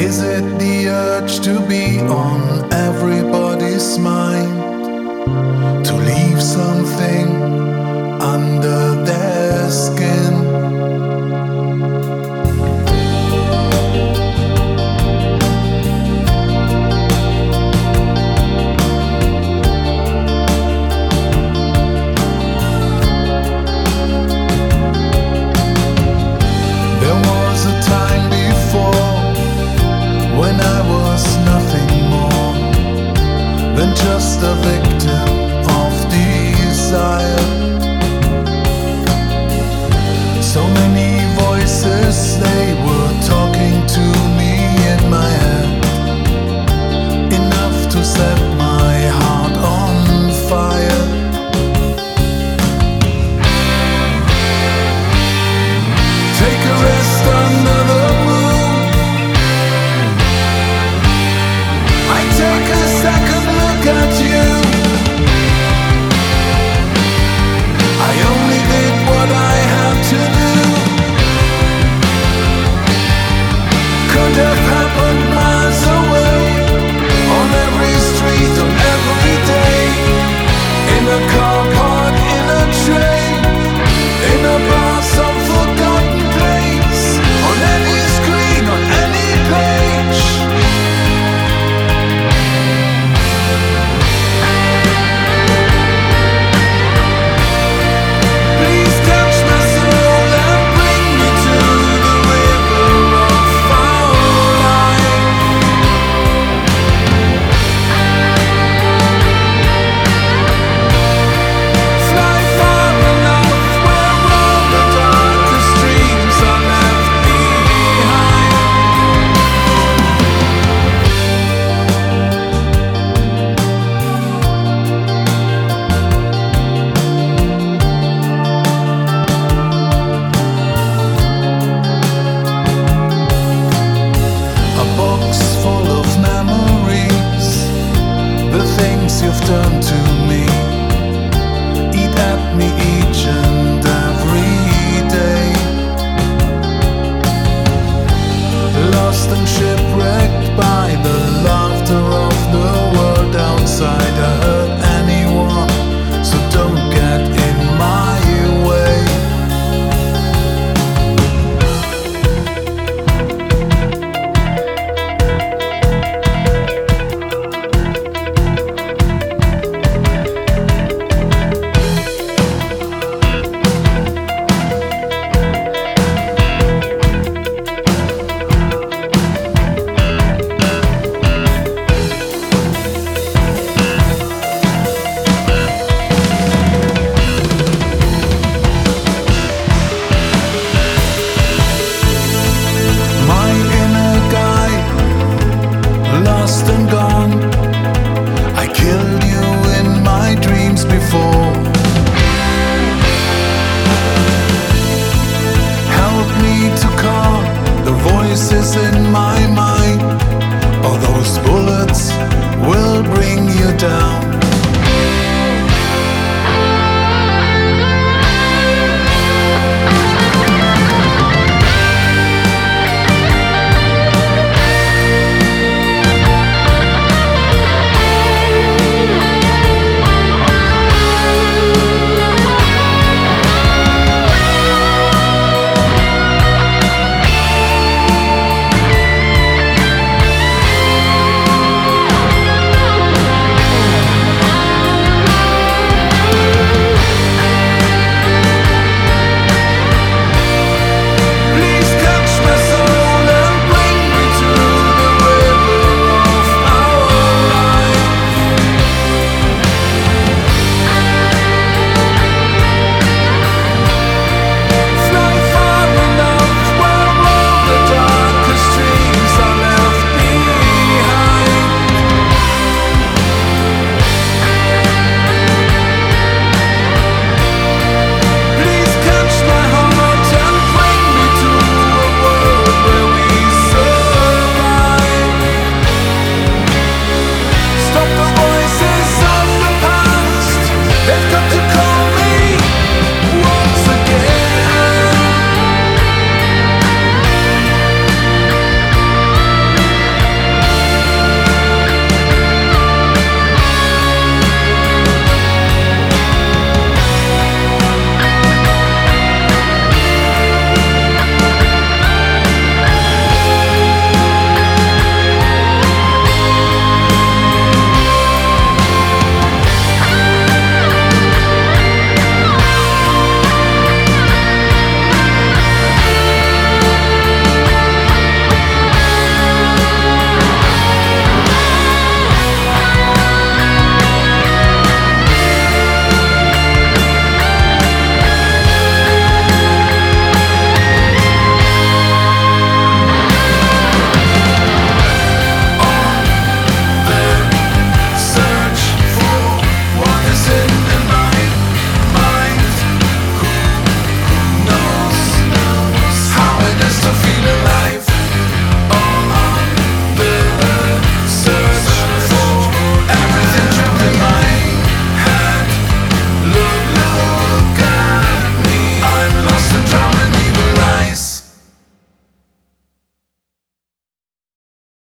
Is it the urge to be on everybody's mind, to leave something under their skin? There was a time before when I was nothing more than just a victim of desire. So many voices, they were talking to me in my head, enough to set my heart on fire. Take a rest under the moon. I take a second look at you. I only did what I had to do. Could have happened miles away, on every street, on every day, in a car park, in a train, in a bar, some forgotten place, on any screen, on any page. Please touch my soul and bring me to the river of our life. Fly far enough where all the darkest dreams are left behind. A box full of memories, the things you've done to me, eat at me each and every day. Lost and shipwrecked by the laughter of the world outside. I hurt anyone, so don't get in my way. My inner guy, lost and gone. I killed you in my dreams before. Help me to calm the voices in my mind, or those bullets will bring you down.